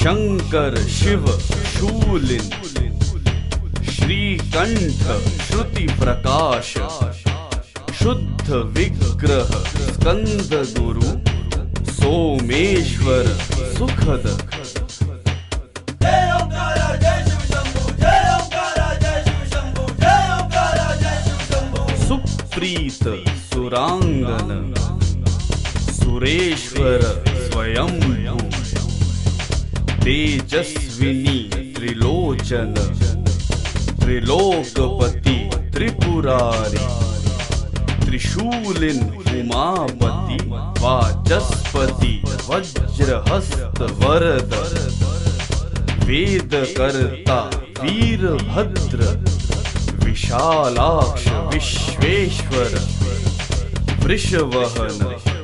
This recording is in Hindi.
शंकर शिव शूलिन श्रीकंठ श्रुति प्रकाश शुद्ध विग्रह स्कंद गुरु सोमेश्वर सुखद। सुप्रीत सुरांगन सुरेश्वर स्वयंभू तेजस्विनी त्रिलोचन त्रिलोकपति त्रिपुरारी त्रिशूलिन उमापति वाचस्पति वज्रहस्त वरद वेदकर्ता वीरभद्र विशालाक्ष विश्वेश्वर वृषवहन